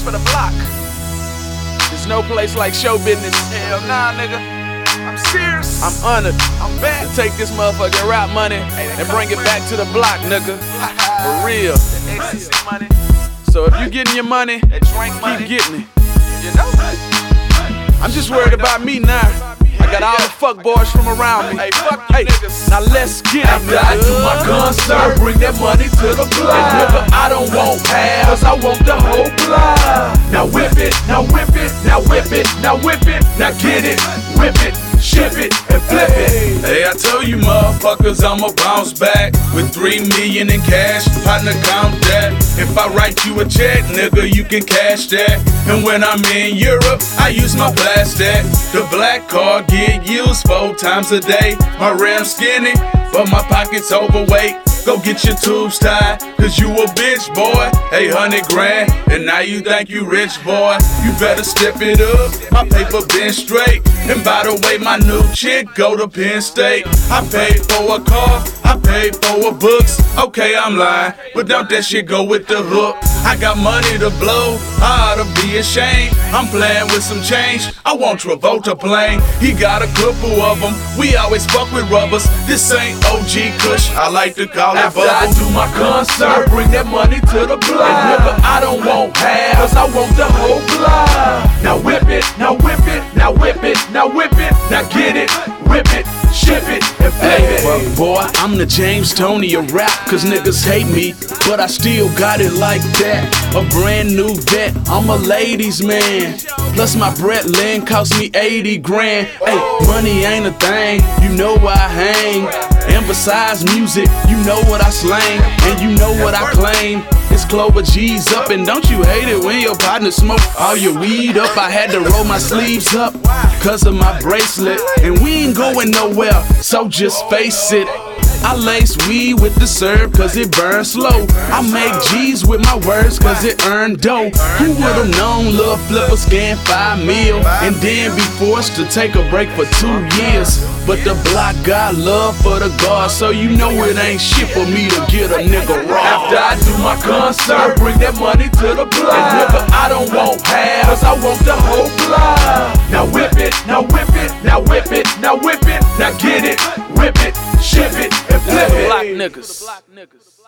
for the block. There's no place like show business. Hell nah, nigga. I'm serious. I'm honored. I'm back to take this motherfucking rap money and bring it back to the block, nigga. For real. The ecstasy money. So if you getting your money, keep getting it. You know? I'm just worried about me now. I got all the fuck boys from around me. Hey, fuck you niggas. Now let's get it. After I do my concert, bring that money to the block. And nigga, I don't want half, cause I want the whole block. Now whip it, now whip it, now whip it, now whip it, now get it, whip it, ship it, and flip it. Hey, I told you motherfuckers I'ma bounce back with 3 million in cash, partner count that. If I write you a check, nigga, you can cash that. And when I'm in Europe, I use my plastic. The black card get used 4 times a day. My rim skinny, but my pockets overweight. Go get your tubes tied, cause you a bitch, boy. 800 grand, and now you think you rich, boy. You better step it up, my paper been straight. And by the way, my new chick go to Penn State. I paid for a car, I paid for a books. Okay, I'm lying, but don't that shit go with the hook. I got money to blow, I ought to be ashamed. I'm playing with some change, I want Travolta playing. He got a couple of them, we always fuck with rubbers. This ain't OG Kush, I like to call it After I do my concert, bring that money to the block. And nigga, I don't want half, cause I want the whole block. Now whip it, now whip it, now whip it, now whip it, now get it, whip it, ship it, and flip it. Fuck boy, I'm the James Tony of rap, cause niggas hate me, but I still got it like that. A brand new vet, I'm a ladies man. Plus my Brett Lynn cost me 80 grand. Hey, money ain't a thing, you know where I hang. And besides music, you know what I slang, and you know what I claim. It's Clover G's up, and don't you hate it when your partner smoke all your weed up? I had to roll my sleeves up, cause of my bracelet. And we ain't going nowhere, so just face it. I lace weed with the serve cause it burns slow. I make G's with my words cause it earn dough. Who would've known Lil Flipper scan 5 mil and then be forced to take a break for 2 years? But the block got love for the guard, so you know it ain't shit for me to get a nigga raw. After I do my concert, bring that money to the block. And nigga, I don't want half, cause I want the whole block. Now whip it, now whip it, now whip it, now whip it, now get it, whip it, ship it, and flip it. Block niggas.